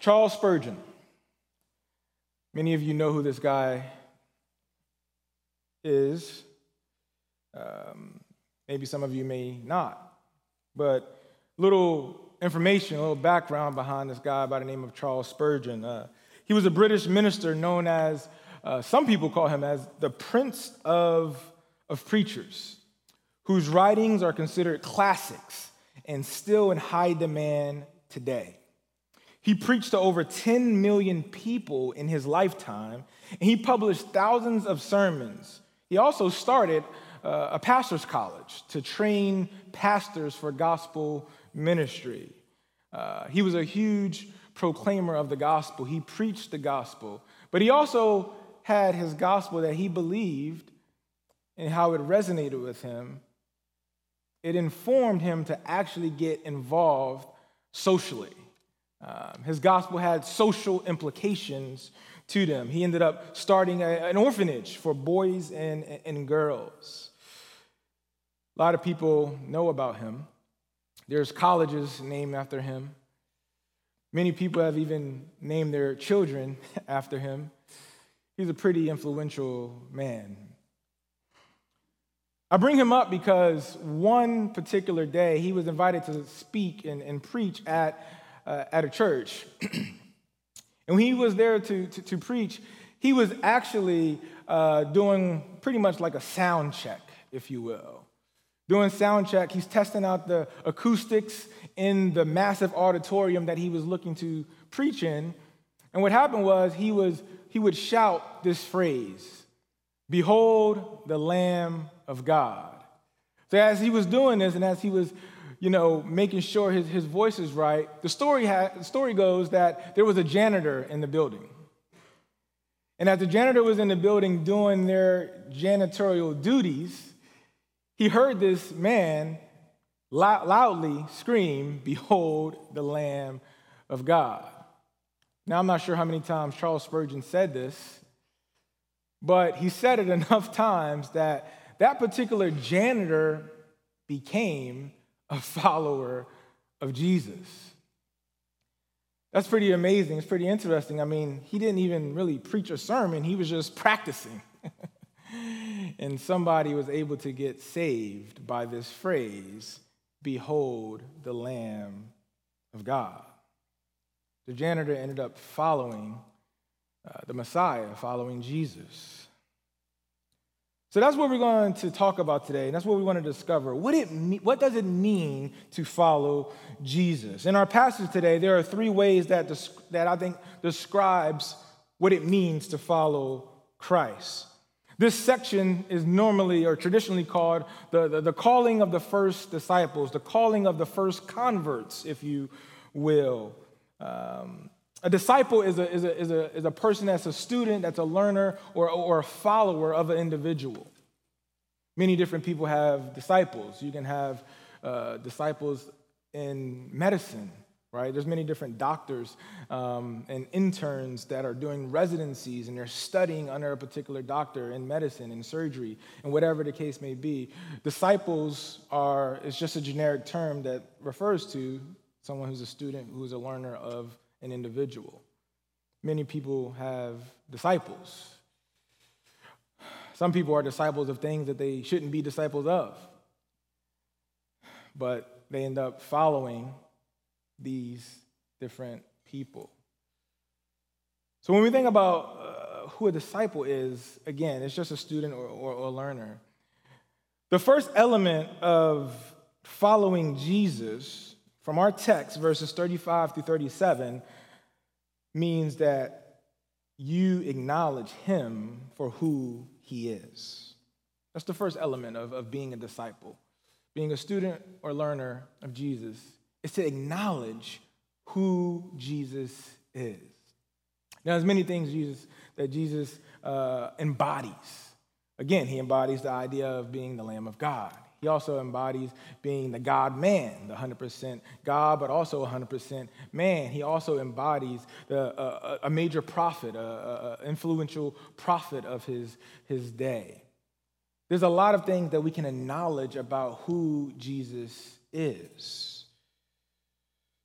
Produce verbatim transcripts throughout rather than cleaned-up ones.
Charles Spurgeon. Many of you know who this guy is. Um, maybe some of you may not. But little information, a little background behind this guy by the name of Charles Spurgeon. Uh, he was a British minister known as, uh, some people call him as the Prince of, of Preachers, whose writings are considered classics and still in high demand today. He preached to over ten million people in his lifetime, and he published thousands of sermons. He also started uh, a pastor's college to train pastors for gospel ministry. Uh, he was a huge proclaimer of the gospel. He preached the gospel, but he also had his gospel that he believed and how it resonated with him. It informed him to actually get involved socially. Um, his gospel had social implications to them. He ended up starting a, an orphanage for boys and, and girls. A lot of people know about him. There's colleges named after him. Many people have even named their children after him. He's a pretty influential man. I bring him up because one particular day he was invited to speak and, and preach at Uh, at a church. And when he was there to, to, to preach, he was actually uh, doing pretty much like a sound check, if you will. Doing sound check, he's testing out the acoustics in the massive auditorium that he was looking to preach in. And what happened was he was he would shout this phrase, "Behold the Lamb of God." So as he was doing this and as he was you know, making sure his, his voice is right, the story, ha- the story goes that there was a janitor in the building. And as the janitor was in the building doing their janitorial duties, he heard this man lou- loudly scream, "Behold the Lamb of God." Now, I'm not sure how many times Charles Spurgeon said this, but he said it enough times that that particular janitor became a follower of Jesus. That's pretty amazing. It's pretty interesting. I mean, he didn't even really preach a sermon. He was just practicing. And somebody was able to get saved by this phrase, "Behold the Lamb of God." The janitor ended up following uh, the Messiah, following Jesus. So that's what we're going to talk about today, and that's what we want to discover. What it what does it mean to follow Jesus? In our passage today, there are three ways that that I think describes what it means to follow Christ. This section is normally or traditionally called the, the, the calling of the first disciples, the calling of the first converts, if you will. Um, A disciple is a, is, a, is, a, is a person that's a student, that's a learner, or, or a follower of an individual. Many different people have disciples. You can have uh, disciples in medicine, right? There's many different doctors um, and interns that are doing residencies, and they're studying under a particular doctor in medicine and surgery, and whatever the case may be. Disciples are, it's just a generic term that refers to someone who's a student, who's a learner of an individual. Many people have disciples. Some people are disciples of things that they shouldn't be disciples of, but they end up following these different people. So when we think about uh, who a disciple is, again, it's just a student or, or, or a learner. The first element of following Jesus from our text, verses thirty-five through thirty-seven, means that you acknowledge him for who he is. That's the first element of, of being a disciple. Being a student or learner of Jesus is to acknowledge who Jesus is. Now, there's many things Jesus that Jesus uh, embodies. Again, he embodies the idea of being the Lamb of God. He also embodies being the God-man, the one hundred percent God, but also one hundred percent man. He also embodies the, uh, a major prophet, an influential prophet of his, his day. There's a lot of things that we can acknowledge about who Jesus is.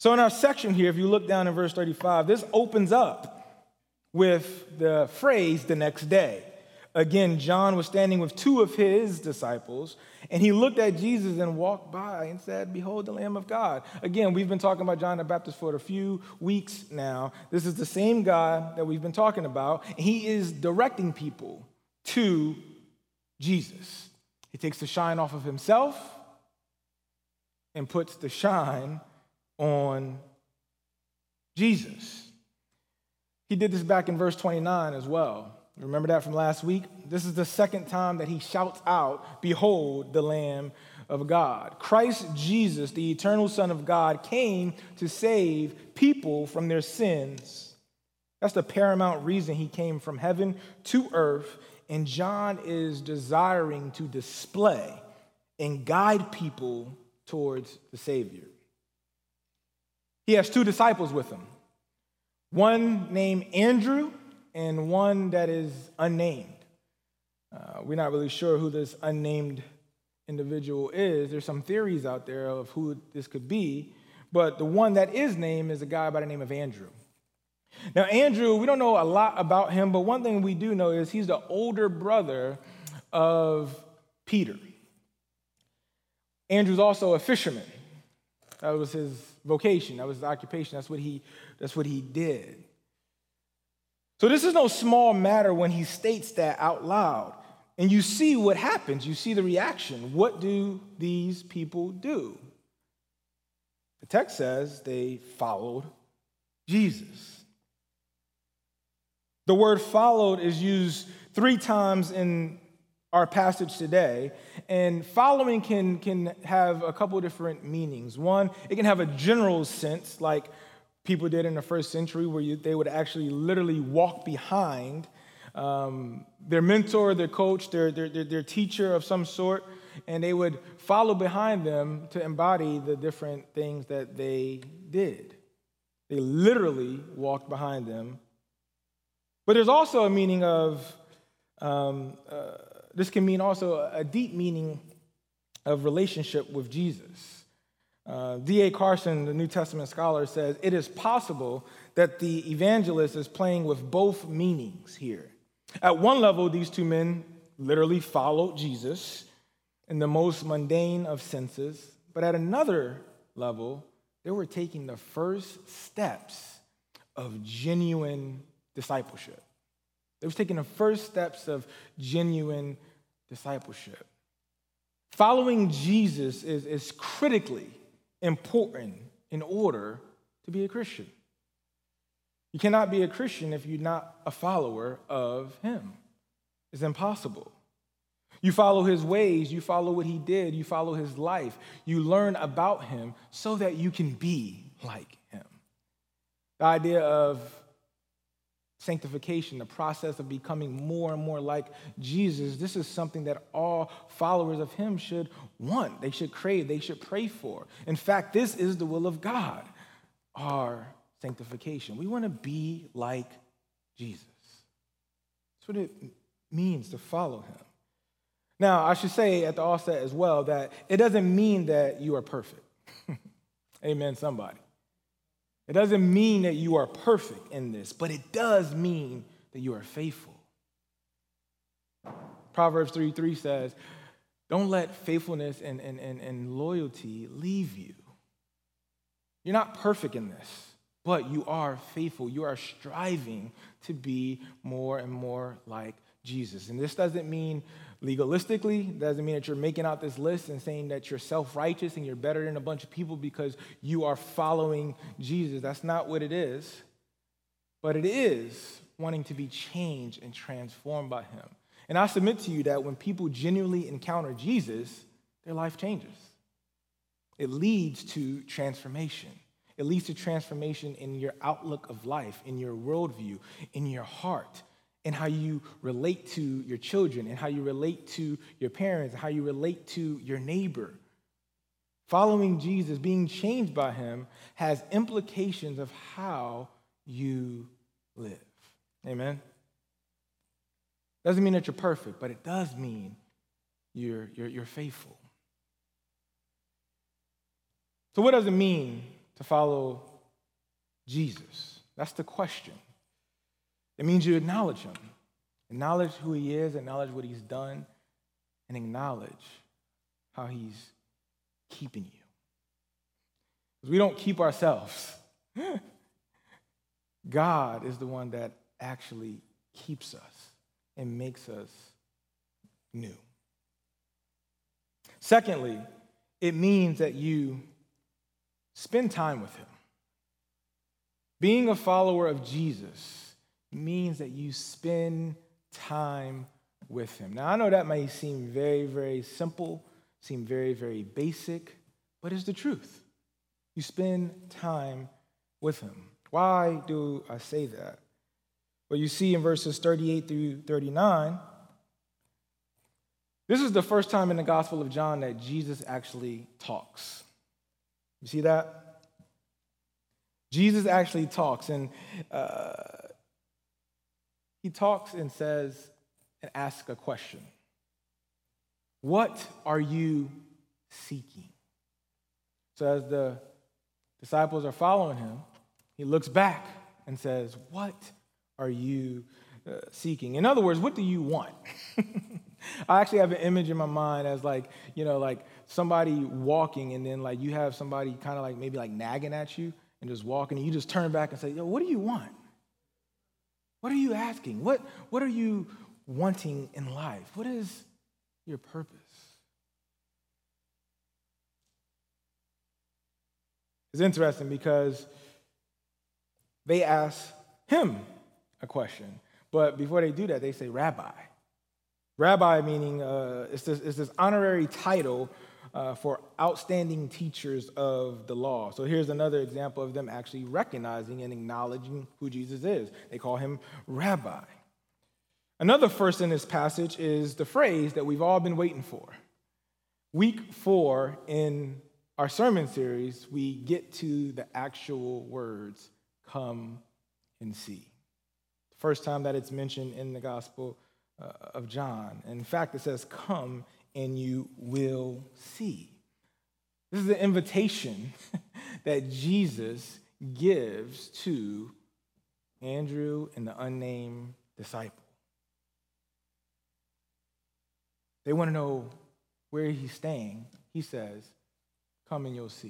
So in our section here, if you look down in verse thirty-five, this opens up with the phrase, the next day. Again, John was standing with two of his disciples, and he looked at Jesus and walked by and said, "Behold the Lamb of God." Again, we've been talking about John the Baptist for a few weeks now. This is the same guy that we've been talking about. And he is directing people to Jesus. He takes the shine off of himself and puts the shine on Jesus. He did this back in verse twenty-nine as well. Remember that from last week? This is the second time that he shouts out, "Behold the Lamb of God." Christ Jesus, the eternal Son of God, came to save people from their sins. That's the paramount reason he came from heaven to earth, and John is desiring to display and guide people towards the Savior. He has two disciples with him, one named Andrew and one that is unnamed. Uh, we're not really sure who this unnamed individual is. There's some theories out there of who this could be, but the one that is named is a guy by the name of Andrew. Now, Andrew, we don't know a lot about him, but one thing we do know is he's the older brother of Peter. Andrew's also a fisherman. That was his vocation. That was his occupation. That's what he, that's what he did. So this is no small matter when he states that out loud. And you see what happens. You see the reaction. What do these people do? The text says they followed Jesus. The word followed is used three times in our passage today, and following can, can have a couple different meanings. One, it can have a general sense, like people did in the first century, where you, they would actually literally walk behind um, their mentor, their coach, their, their, their, their teacher of some sort, and they would follow behind them to embody the different things that they did. They literally walked behind them. But there's also a meaning of, um, uh, this can mean also a deep meaning of relationship with Jesus. Uh, D A Carson, the New Testament scholar, says it is possible that the evangelist is playing with both meanings here. At one level, these two men literally followed Jesus in the most mundane of senses, but at another level, they were taking the first steps of genuine discipleship. They were taking the first steps of genuine discipleship. Following Jesus is, is critically important in order to be a Christian. You cannot be a Christian if you're not a follower of him. It's impossible. You follow his ways, you follow what he did, you follow his life, you learn about him so that you can be like him. The idea of sanctification, the process of becoming more and more like Jesus, this is something that all followers of him should want, they should crave, they should pray for. In fact, this is the will of God, our sanctification. We want to be like Jesus. That's what it means to follow him. Now, I should say at the outset as well that it doesn't mean that you are perfect. Amen, somebody. It doesn't mean that you are perfect in this, but it does mean that you are faithful. Proverbs three three says, don't let faithfulness and, and, and, and loyalty leave you. You're not perfect in this, but you are faithful. You are striving to be more and more like Jesus. And this doesn't mean legalistically, doesn't mean that you're making out this list and saying that you're self-righteous and you're better than a bunch of people because you are following Jesus. That's not what it is. But it is wanting to be changed and transformed by him. And I submit to you that when people genuinely encounter Jesus, their life changes. It leads to transformation. It leads to transformation in your outlook of life, in your worldview, in your heart, and how you relate to your children, and how you relate to your parents, and how you relate to your neighbor. Following Jesus, being changed by him, has implications of how you live. Amen? Doesn't mean that you're perfect, but it does mean you're, you're, you're faithful. So what does it mean to follow Jesus? That's the question. It means you acknowledge him. Acknowledge who he is, acknowledge what he's done, and acknowledge how he's keeping you. Because we don't keep ourselves. God is the one that actually keeps us and makes us new. Secondly, it means that you spend time with him. Being a follower of Jesus means that you spend time with him. Now, I know that may seem very, very simple, seem very, very basic, but it's the truth. You spend time with him. Why do I say that? Well, you see in verses thirty-eight through thirty-nine, this is the first time in the Gospel of John that Jesus actually talks. You see that? Jesus actually talks, and uh, he talks and says and asks a question. What are you seeking? So as the disciples are following him, he looks back and says, what are you uh, seeking? In other words, what do you want? I actually have an image in my mind as like, you know, like somebody walking and then like you have somebody kind of like maybe like nagging at you and just walking and you just turn back and say, yo, what do you want? What are you asking? What, what are you wanting in life? What is your purpose? It's interesting because they ask him a question, but before they do that, they say rabbi. Rabbi meaning uh, it's, this, it's this honorary title uh, for outstanding teachers of the law. So here's another example of them actually recognizing and acknowledging who Jesus is. They call him rabbi. Another first in this passage is the phrase that we've all been waiting for. Week four in our sermon series, we get to the actual words, come and see. The first time that it's mentioned in the Gospel uh, of John. In fact, it says, come and you will see. This is the invitation that Jesus gives to Andrew and the unnamed disciple. They want to know where he's staying. He says, come and you'll see.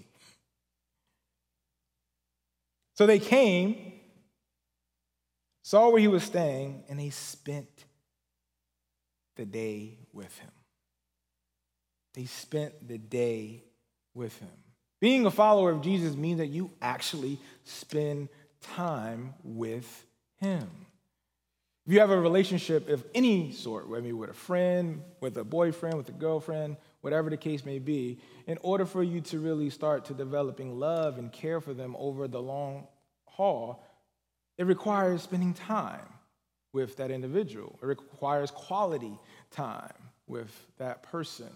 So they came, saw where he was staying, and they spent the day with him. They spent the day with him. Being a follower of Jesus means that you actually spend time with him. If you have a relationship of any sort, whether with a friend, with a boyfriend, with a girlfriend, whatever the case may be, in order for you to really start to developing love and care for them over the long haul, it requires spending time with that individual. It requires quality time with that person.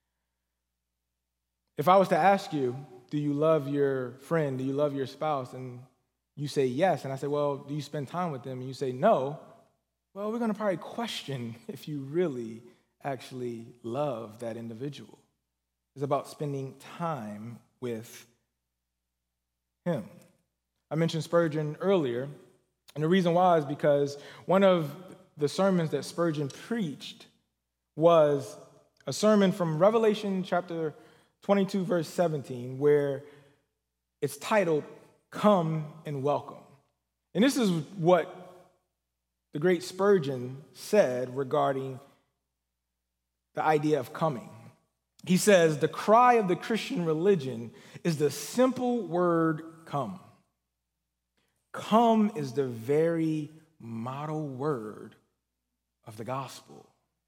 If I was to ask you, do you love your friend? Do you love your spouse? And you say yes. And I say, well, do you spend time with them? And you say no. Well, we're going to probably question if you really actually love that individual. It's about spending time with him. I mentioned Spurgeon earlier, and the reason why is because one of the sermons that Spurgeon preached was a sermon from Revelation chapter twenty-two, verse seventeen, where it's titled, Come and Welcome. And this is what the great Spurgeon said regarding the idea of coming. He says, the cry of the Christian religion is the simple word come. Come is the very model word of the gospel.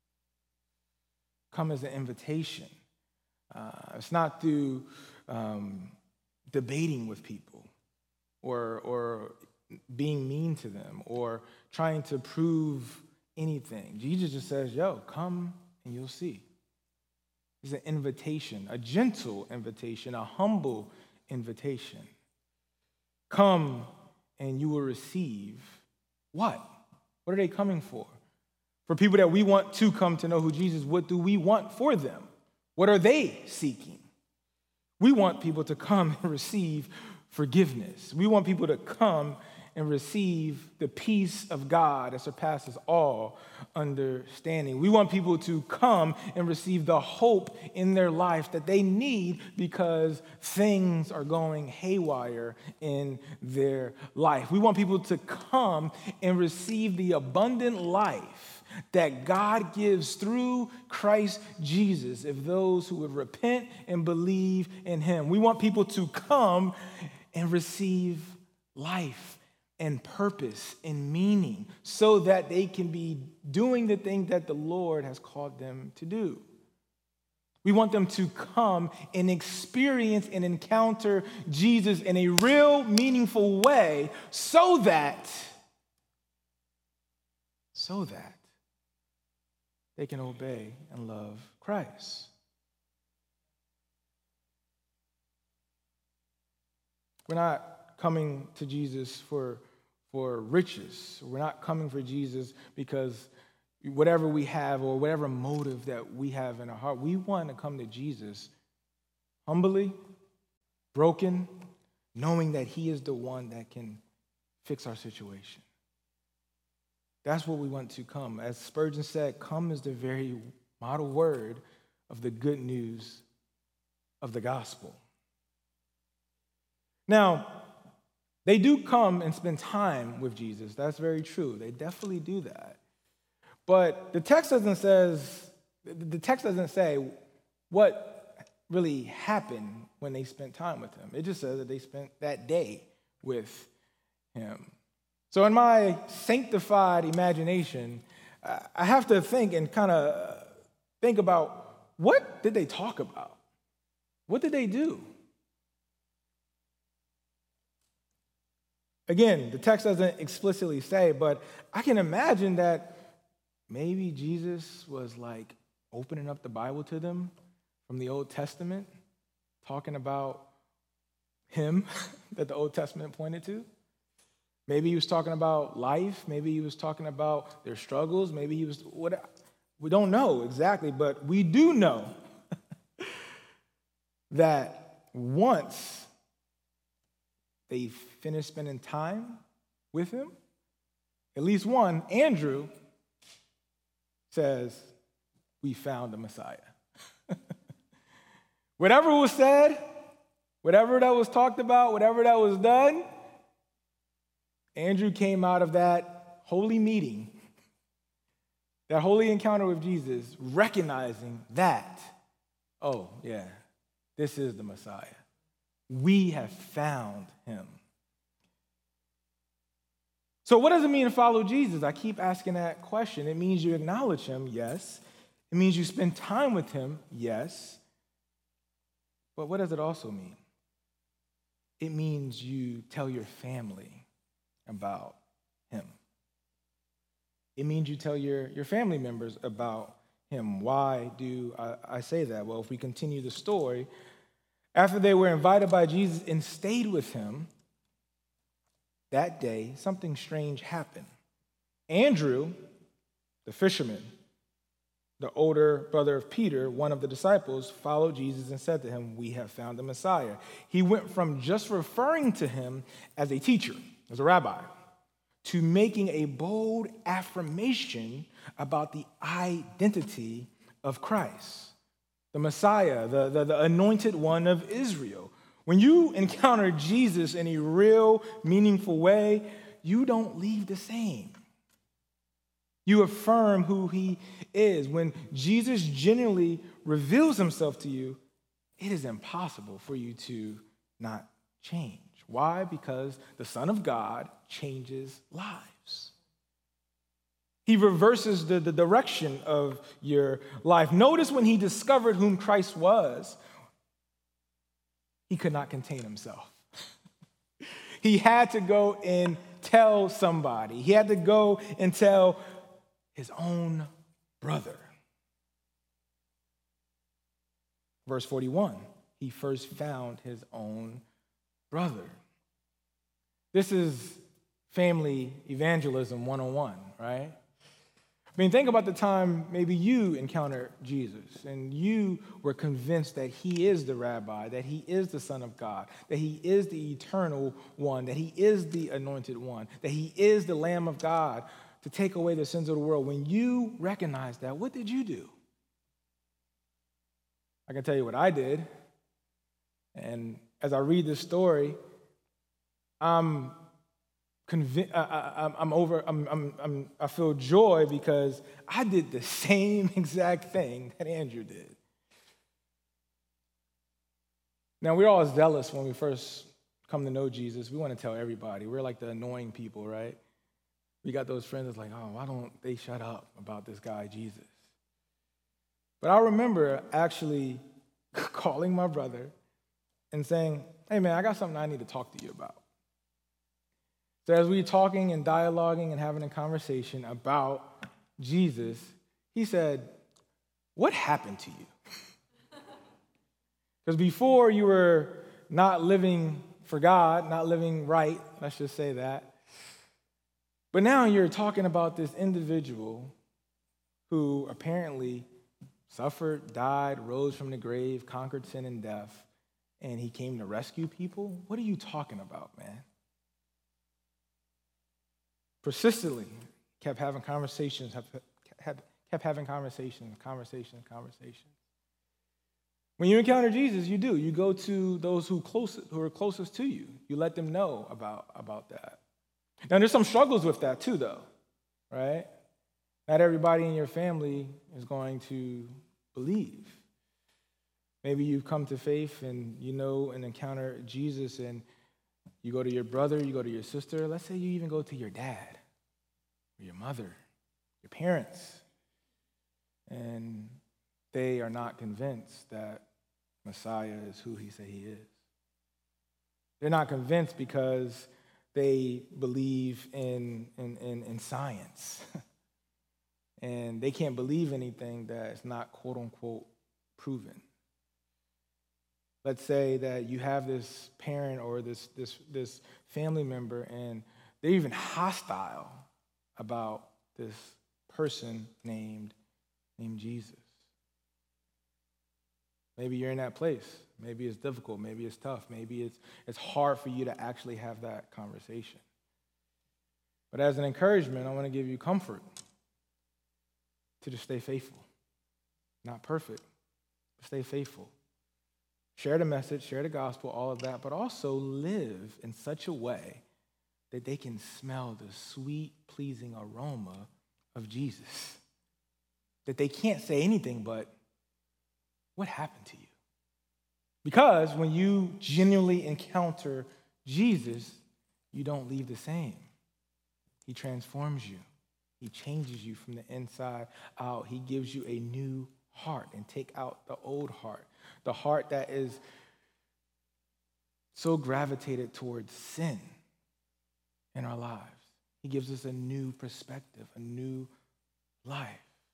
Come is an invitation. Uh, it's not through um, debating with people or, or being mean to them or trying to prove anything. Jesus just says, yo, come and you'll see. It's an invitation, a gentle invitation, a humble invitation. Come and you will receive what? What are they coming for? For people that we want to come to know who Jesus, what do we want for them? What are they seeking? We want people to come and receive forgiveness. We want people to come and receive the peace of God that surpasses all understanding. We want people to come and receive the hope in their life that they need because things are going haywire in their life. We want people to come and receive the abundant life that God gives through Christ Jesus if those who would repent and believe in him. We want people to come and receive life and purpose and meaning so that they can be doing the thing that the Lord has called them to do. We want them to come and experience and encounter Jesus in a real, meaningful way so that, so that they can obey and love Christ. We're not coming to Jesus for, for riches. We're not coming for Jesus because whatever we have or whatever motive that we have in our heart, we want to come to Jesus humbly, broken, knowing that he is the one that can fix our situation. That's what we want to come. As Spurgeon said, come is the very model word of the good news of the gospel. Now, they do come and spend time with Jesus. That's very true. They definitely do that. But the text doesn't says the text doesn't say what really happened when they spent time with him. It just says that they spent that day with him. So in my sanctified imagination, I have to think and kind of think about what did they talk about? What did they do? Again, the text doesn't explicitly say, but I can imagine that maybe Jesus was like opening up the Bible to them from the Old Testament, talking about him that the Old Testament pointed to. Maybe he was talking about life. Maybe he was talking about their struggles. Maybe he was, what? We don't know exactly, but we do know that once they finished spending time with him, at least one, Andrew, says, we found the Messiah. Whatever was said, whatever that was talked about, whatever that was done, Andrew came out of that holy meeting, that holy encounter with Jesus, recognizing that, oh, yeah, this is the Messiah. We have found him. So what does it mean to follow Jesus? I keep asking that question. It means you acknowledge him, yes. It means you spend time with him, yes. But what does it also mean? It means you tell your family about him. It means you tell your, your family members about him. Why do I, I say that? Well, if we continue the story, after they were invited by Jesus and stayed with him, that day, something strange happened. Andrew, the fisherman, the older brother of Peter, one of the disciples, followed Jesus and said to him, we have found the Messiah. He went from just referring to him as a teacher, as a rabbi, to making a bold affirmation about the identity of Christ, the Messiah, the, the, the anointed one of Israel. When you encounter Jesus in a real, meaningful way, you don't leave the same. You affirm who he is. When Jesus genuinely reveals himself to you, it is impossible for you to not change. Why? Because the Son of God changes lives. He reverses the, the direction of your life. Notice when he discovered whom Christ was, he could not contain himself. He had to go and tell somebody. He had to go and tell his own brother. Verse forty-one, he first found his own brother. This is family evangelism one oh one, right? I mean, think about the time maybe you encountered Jesus and you were convinced that he is the rabbi, that he is the Son of God, that he is the eternal one, that he is the anointed one, that he is the Lamb of God to take away the sins of the world. When you recognized that, what did you do? I can tell you what I did. And as I read this story, I'm convinced, I, I'm over, I'm, I'm, I'm, I feel joy because I did the same exact thing that Andrew did. Now, we're all zealous when we first come to know Jesus. We want to tell everybody. We're like the annoying people, right? We got those friends that's like, oh, why don't they shut up about this guy, Jesus? But I remember actually calling my brother and saying, hey, man, I got something I need to talk to you about. So as we were talking and dialoguing and having a conversation about Jesus, he said, what happened to you? Because before you were not living for God, not living right, let's just say that. But now you're talking about this individual who apparently suffered, died, rose from the grave, conquered sin and death, and he came to rescue people? What are you talking about, man? Persistently kept having conversations, have, have, kept having conversations, conversations, conversations. When you encounter Jesus, you do. You go to those who closest, who are closest to you. You let them know about, about that. Now, there's some struggles with that too, though, right? Not everybody in your family is going to believe. Maybe you've come to faith and you know and encounter Jesus, and you go to your brother, you go to your sister. Let's say you even go to your dad or your mother, your parents, and they are not convinced that Messiah is who he said he is. They're not convinced because they believe in, in, in, in science. And they can't believe anything that's not quote unquote proven. Let's say that you have this parent or this, this, this family member and they're even hostile about this person named, named Jesus. Maybe you're in that place. Maybe it's difficult. Maybe it's tough. Maybe it's, it's hard for you to actually have that conversation. But as an encouragement, I want to give you comfort to just stay faithful. Not perfect, but stay faithful. Share the message, share the gospel, all of that, but also live in such a way that they can smell the sweet, pleasing aroma of Jesus. That they can't say anything but, what happened to you? Because when you genuinely encounter Jesus, you don't leave the same. He transforms you. He changes you from the inside out. He gives you a new heart and take out the old heart, the heart that is so gravitated towards sin in our lives. He gives us a new perspective, a new life.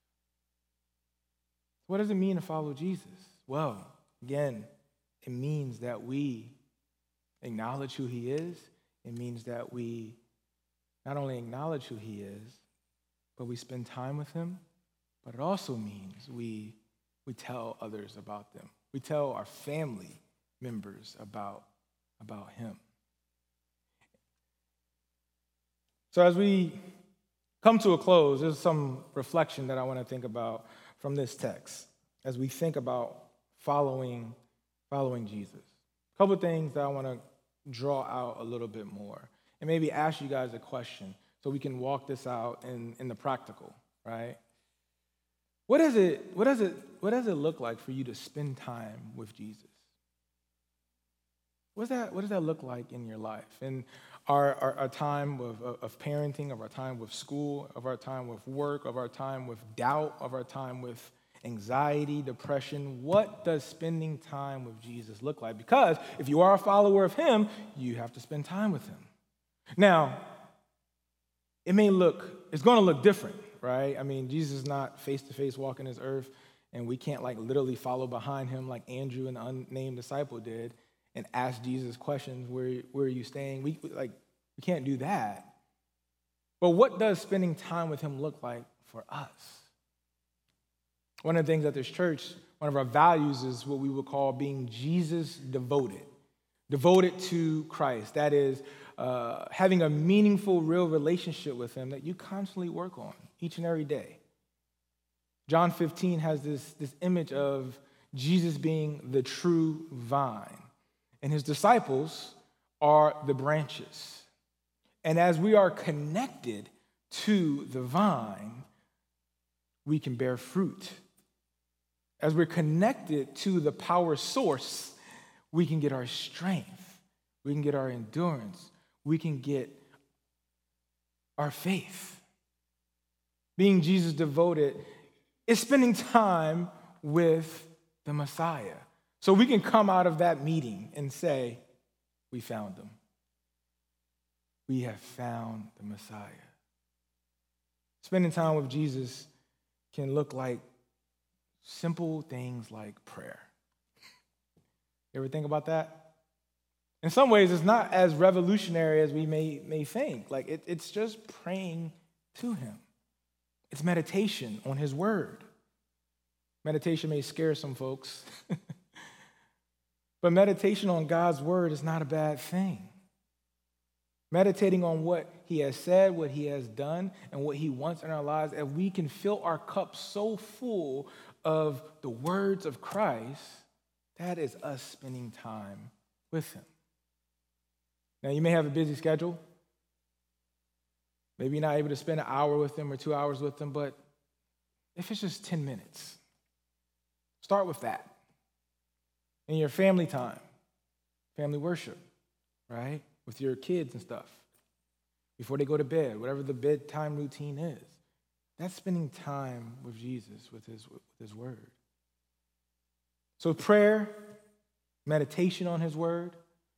What does it mean to follow Jesus? Well, again, it means that we acknowledge who he is. It means that we not only acknowledge who he is, but we spend time with him. But it also means we, we tell others about them. We tell our family members about, about him. So as we come to a close, there's some reflection that I want to think about from this text as we think about following, following Jesus. A couple of things that I want to draw out a little bit more and maybe ask you guys a question so we can walk this out in, in the practical, right? What is it, what does it, what does it look like for you to spend time with Jesus? What's that, what does that look like in your life? In our, our, our time of, of parenting, of our time with school, of our time with work, of our time with doubt, of our time with anxiety, depression. What does spending time with Jesus look like? Because if you are a follower of him, you have to spend time with him. Now, it may look, it's going to look different, right? I mean, Jesus is not face-to-face walking this earth, and we can't like literally follow behind him like Andrew and the unnamed disciple did and ask Jesus questions, where, where are you staying? We like we can't do that. But what does spending time with him look like for us. One of the things at this church, one of our values is what we would call being Jesus devoted, devoted to Christ. That is, uh, having a meaningful, real relationship with him that you constantly work on each and every day. John fifteen has this, this image of Jesus being the true vine, and his disciples are the branches. And as we are connected to the vine, we can bear fruit. As we're connected to the power source, we can get our strength, we can get our endurance, we can get our faith. Being Jesus devoted is spending time with the Messiah. So we can come out of that meeting and say, we found him. We have found the Messiah. Spending time with Jesus can look like simple things like prayer. You ever think about that? In some ways, it's not as revolutionary as we may, may think. Like, it, it's just praying to him. It's meditation on his word. Meditation may scare some folks, but meditation on God's word is not a bad thing. Meditating on what he has said, what he has done, and what he wants in our lives, and we can fill our cup so full of the words of Christ, that is us spending time with him. Now, you may have a busy schedule. Maybe you're not able to spend an hour with him or two hours with him, but if it's just ten minutes, start with that. In your family time, family worship, right? With your kids and stuff. Before they go to bed, whatever the bedtime routine is. That's spending time with Jesus, with his, with his word. So prayer, meditation on his word.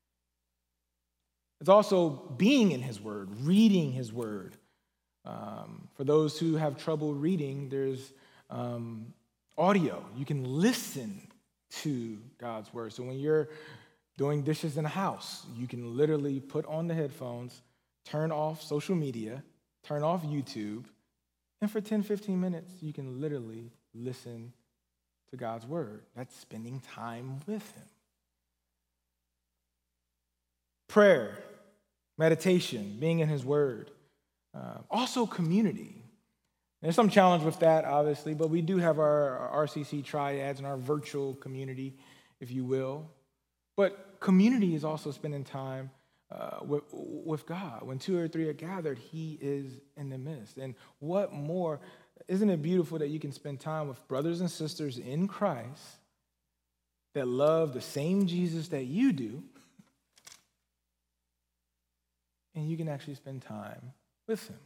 It's also being in his word, reading his word. Um, for those who have trouble reading, there's um, audio. You can listen to God's word. So when you're doing dishes in the house, you can literally put on the headphones, turn off social media, turn off YouTube, and for ten, fifteen minutes, you can literally listen to God's word. That's spending time with him. Prayer, meditation, being in his word. Uh, also community. There's some challenge with that, obviously, but we do have our, our R C C triads and our virtual community, if you will. But community is also spending time uh, with, with God. When two or three are gathered, he is in the midst. And what more, isn't it beautiful that you can spend time with brothers and sisters in Christ that love the same Jesus that you do, and you can actually spend time with him.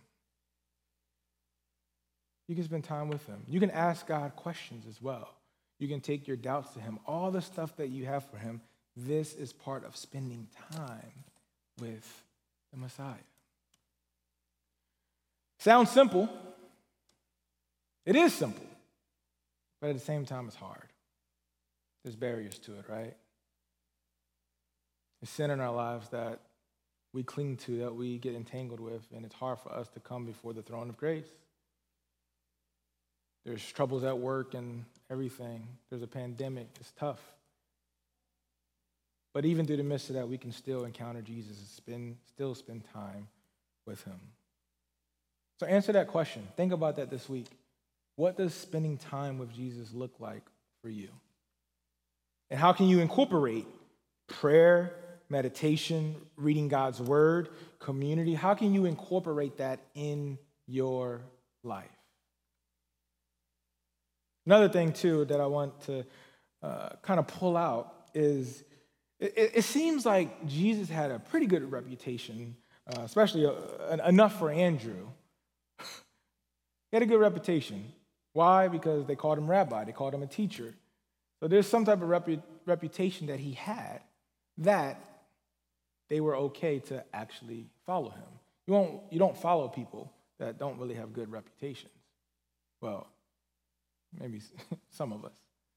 You can spend time with him. You can ask God questions as well. You can take your doubts to him. All the stuff that you have for him, this is part of spending time with the Messiah. Sounds simple. It is simple. But at the same time, it's hard. There's barriers to it, right? There's sin in our lives that we cling to, that we get entangled with, and it's hard for us to come before the throne of grace. There's troubles at work and everything. There's a pandemic. It's tough. But even through the midst of that, we can still encounter Jesus and spend, still spend time with him. So answer that question. Think about that this week. What does spending time with Jesus look like for you? And how can you incorporate prayer, meditation, reading God's word, community? How can you incorporate that in your life? Another thing, too, that I want to uh, kind of pull out is it, it seems like Jesus had a pretty good reputation, uh, especially uh, enough for Andrew. He had a good reputation. Why? Because they called him rabbi. They called him a teacher. So there's some type of repu- reputation that he had that they were okay to actually follow him. You won't, you don't follow people that don't really have good reputations. Well, maybe some of us.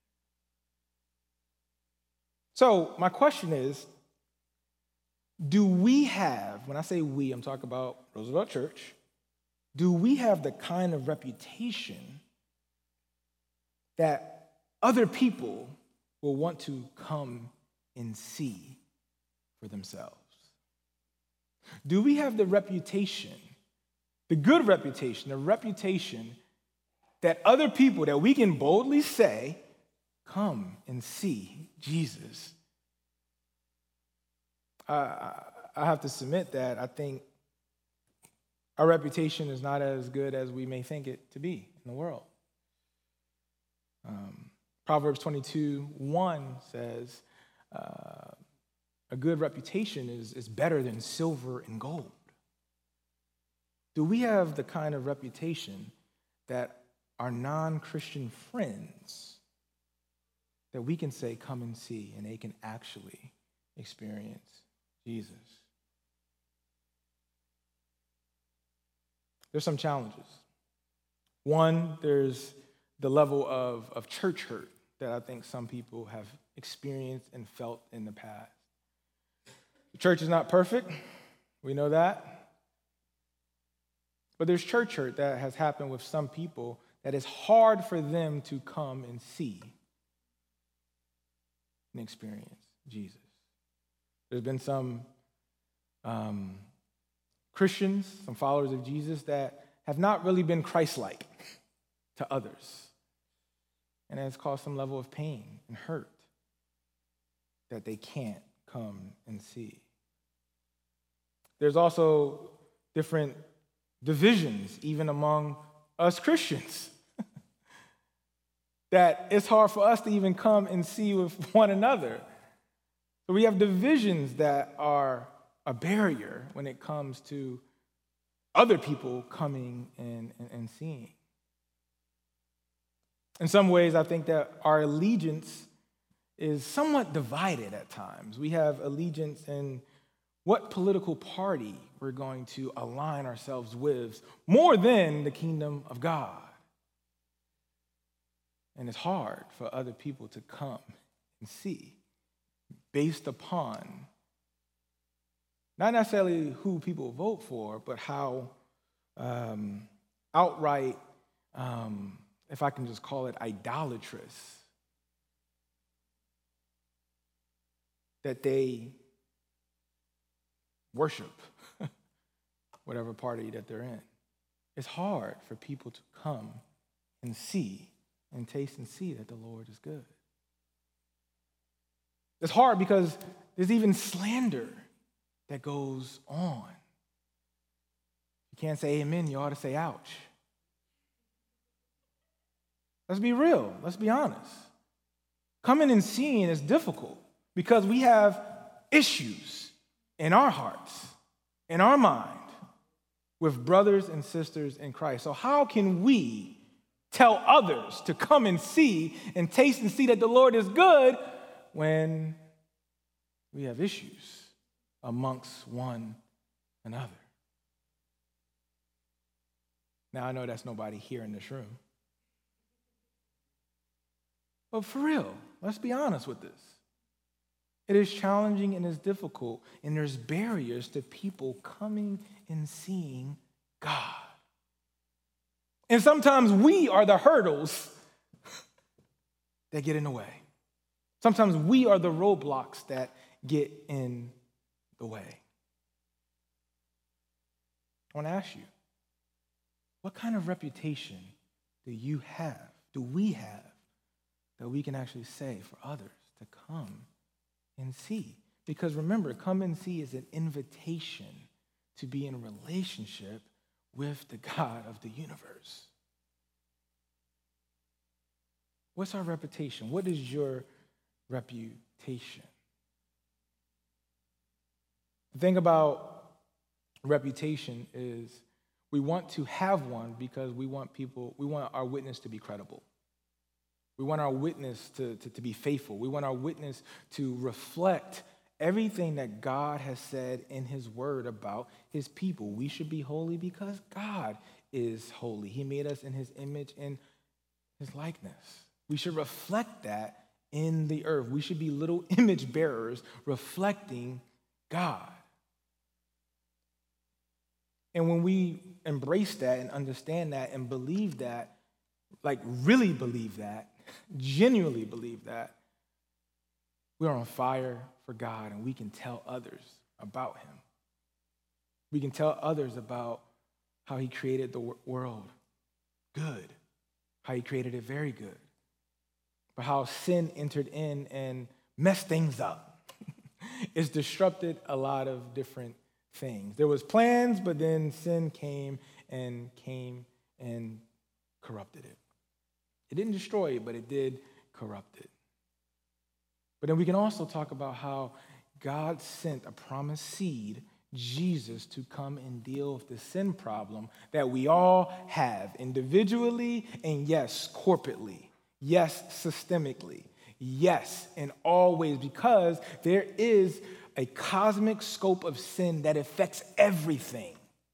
So my question is, do we have, when I say we, I'm talking about Roosevelt Church, do we have the kind of reputation that other people will want to come and see for themselves? Do we have the reputation, the good reputation, the reputation that other people, that we can boldly say, come and see Jesus? Uh, I have to submit that I think our reputation is not as good as we may think it to be in the world. Um, Proverbs twenty-two one says, uh, a good reputation is, is better than silver and gold. Do we have the kind of reputation that our non-Christian friends, that we can say, come and see, and they can actually experience Jesus? There's some challenges. One, there's the level of, of church hurt that I think some people have experienced and felt in the past. The church is not perfect. We know that. But there's church hurt that has happened with some people that it's hard for them to come and see and experience Jesus. There's been some um, Christians, some followers of Jesus that have not really been Christ-like to others. And it has caused some level of pain and hurt that they can't come and see. There's also different divisions, even among us Christians, that it's hard for us to even come and see with one another. So we have divisions that are a barrier when it comes to other people coming and, and, and seeing. In some ways, I think that our allegiance is somewhat divided at times. We have allegiance in what political party we're going to align ourselves with more than the kingdom of God. And it's hard for other people to come and see based upon not necessarily who people vote for, but how um, outright, um, if I can just call it idolatrous, that they worship whatever party that they're in. It's hard for people to come and see and taste and see that the Lord is good. It's hard because there's even slander that goes on. You can't say amen, you ought to say ouch. Let's be real. Let's be honest. Coming and seeing is difficult because we have issues in our hearts, in our mind, with brothers and sisters in Christ. So how can we tell others to come and see and taste and see that the Lord is good when we have issues amongst one another? Now, I know that's nobody here in this room. But for real, let's be honest with this. It is challenging and it's difficult, and there's barriers to people coming and seeing God. And sometimes we are the hurdles that get in the way. Sometimes we are the roadblocks that get in the way. I want to ask you, what kind of reputation do you have, do we have, that we can actually say for others to come and see? Because remember, come and see is an invitation to be in a relationship with the God of the universe. What's our reputation? What is your reputation? The thing about reputation is we want to have one because we want people, we want our witness to be credible. We want our witness to, to, to be faithful. We want our witness to reflect everything that God has said in his word about his people. We should be holy because God is holy. He made us in his image and his likeness. We should reflect that in the earth. We should be little image bearers reflecting God. And when we embrace that and understand that and believe that, like really believe that, genuinely believe that, we're on fire for God and we can tell others about him. We can tell others about how he created the world good, how he created it very good, but how sin entered in and messed things up. It's disrupted a lot of different things. There was plans, but then sin came and came and corrupted it. It didn't destroy it, but it did corrupt it. But then we can also talk about how God sent a promised seed, Jesus, to come and deal with the sin problem that we all have individually and, yes, corporately. Yes, systemically. Yes, in all ways, because there is a cosmic scope of sin that affects everything.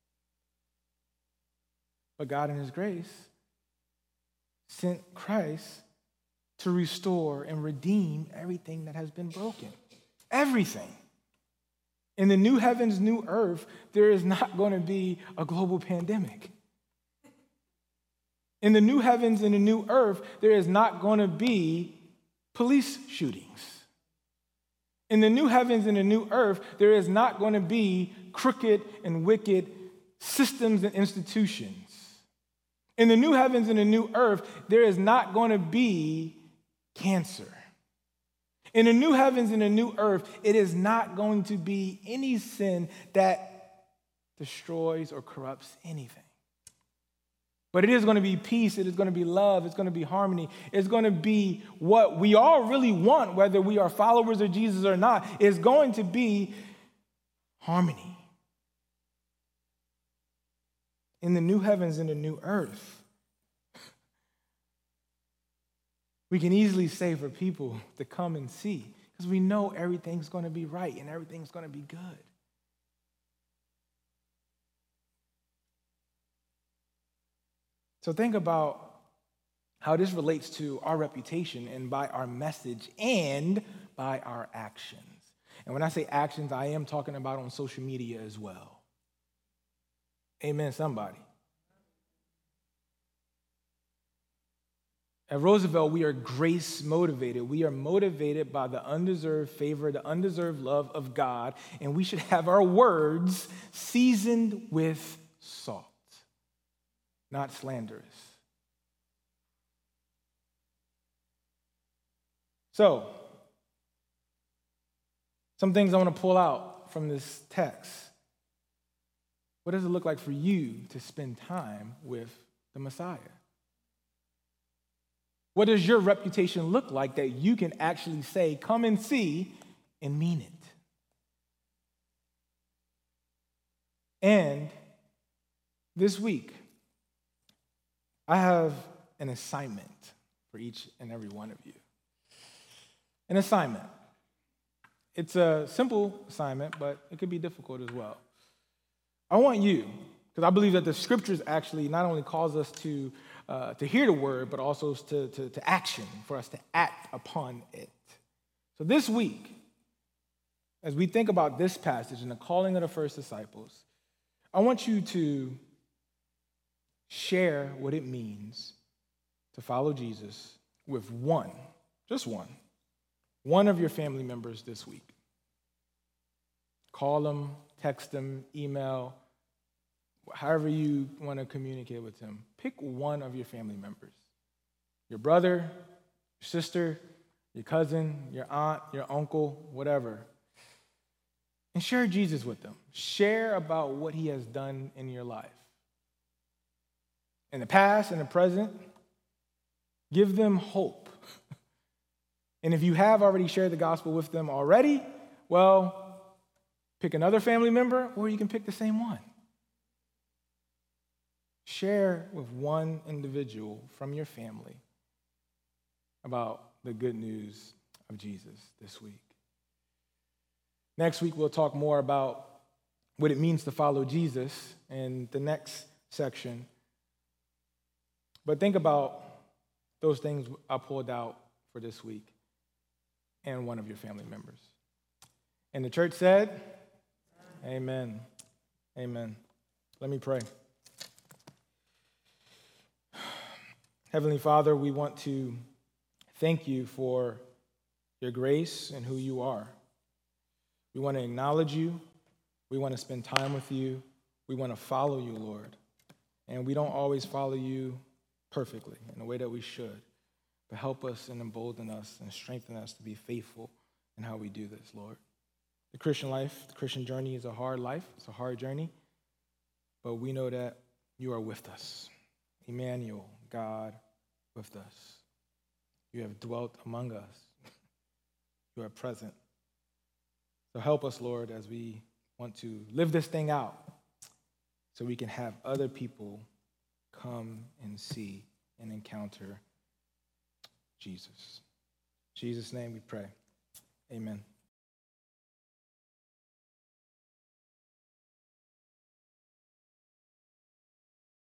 But God in his grace sent Christ to restore and redeem everything that has been broken. Everything. In the new heavens, new earth, there is not going to be a global pandemic. In the new heavens and the new earth, there is not going to be police shootings. In the new heavens and the new earth, there is not going to be crooked and wicked systems and institutions. In the new heavens and the new earth, there is not going to be cancer. In the new heavens and the new earth, it is not going to be any sin that destroys or corrupts anything. But it is going to be peace, it is going to be love, it's going to be harmony, it's going to be what we all really want, whether we are followers of Jesus or not. It's going to be harmony. In the new heavens and the new earth, we can easily say for people to come and see, because we know everything's going to be right and everything's going to be good. So think about how this relates to our reputation and by our message and by our actions. And when I say actions, I am talking about on social media as well. Amen, somebody. At Roosevelt, we are grace motivated. We are motivated by the undeserved favor, the undeserved love of God, and we should have our words seasoned with salt, not slanderous. So, some things I want to pull out from this text. What does it look like for you to spend time with the Messiah? What does your reputation look like that you can actually say, come and see, and mean it? And this week, I have an assignment for each and every one of you. An assignment. It's a simple assignment, but it could be difficult as well. I want you, because I believe that the scriptures actually not only calls us to uh, to hear the word, but also to, to, to action, for us to act upon it. So this week, as we think about this passage and the calling of the first disciples, I want you to share what it means to follow Jesus with one, just one, one of your family members this week. Call them, text them, email, however you want to communicate with them. Pick one of your family members. Your brother, your sister, your cousin, your aunt, your uncle, whatever. And share Jesus with them. Share about what he has done in your life. In the past and the present, give them hope. And if you have already shared the gospel with them already, well, pick another family member, or you can pick the same one. Share with one individual from your family about the good news of Jesus this week. Next week, we'll talk more about what it means to follow Jesus in the next section. But think about those things I pulled out for this week and one of your family members. And the church said, amen. Amen. Let me pray. Heavenly Father, we want to thank you for your grace and who you are. We want to acknowledge you. We want to spend time with you. We want to follow you, Lord. And we don't always follow you perfectly in the way that we should. But help us and embolden us and strengthen us to be faithful in how we do this, Lord. The Christian life, the Christian journey is a hard life. It's a hard journey. But we know that you are with us. Emmanuel, God with us. You have dwelt among us. You are present. So help us, Lord, as we want to live this thing out so we can have other people come and see and encounter Jesus. In Jesus' name we pray. Amen.